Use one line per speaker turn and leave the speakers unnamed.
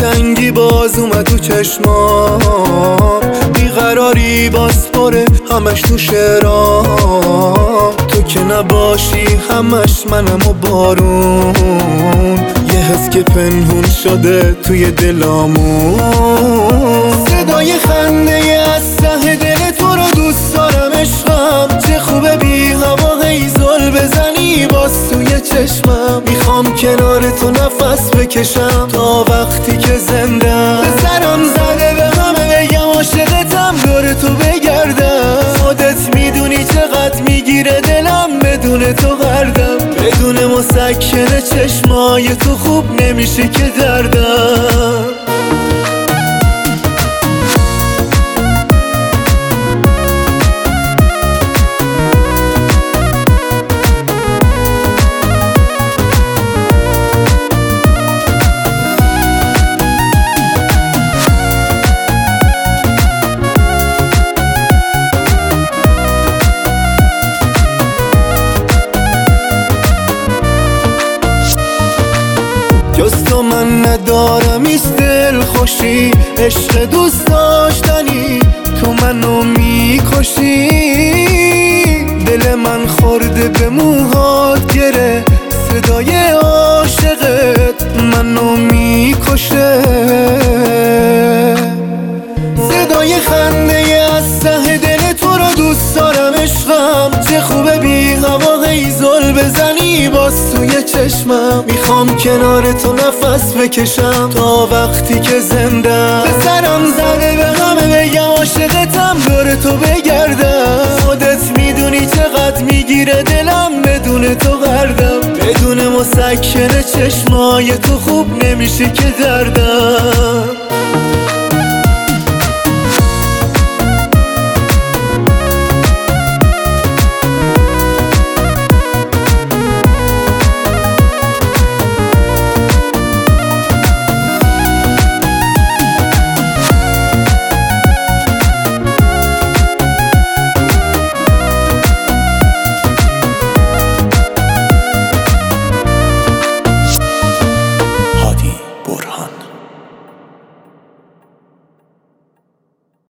دلتنگی باز اومد تو چشمام، بیقراری باز پره همش تو شعرام. تو که نباشی همش منم و بارون، یه حس که پنهون شده توی دلامون. صدای خنده از ته دل تو رو دوست دارم عشقم، چه خوبه بی هوا هیزل بزنی باز توی چشمم. میخوام کنار تو نفس بکشم تا وقتی که زندم. به سرم زده به همه بگم عاشقتم، دور تو بگردم. خودت میدونی چقدر میگیره دلم بدون تو غردم. بدون مسکن چشمای تو خوب نمیشه که دردم. جز تو من ندارم ایست دل خوشی، عشق دوست داشتنی تو منو میکشی. دل من خورده به موهات گره، صدای عاشقت منو میکشه. صدای خنده از ته دل تو رو دوست دارم عشقم، چه خوبه بی هوا هیزل بزنی باز توی چشمم. میخوام کنار تو نفس بکشم تا وقتی که زندم. به سرم زده به همه بگم عاشقتم، دور تو بگردم. خودت میدونی چقدر میگیره دلم بدون تو غردم. بدون مسکن چشمای تو خوب نمیشه که دردم.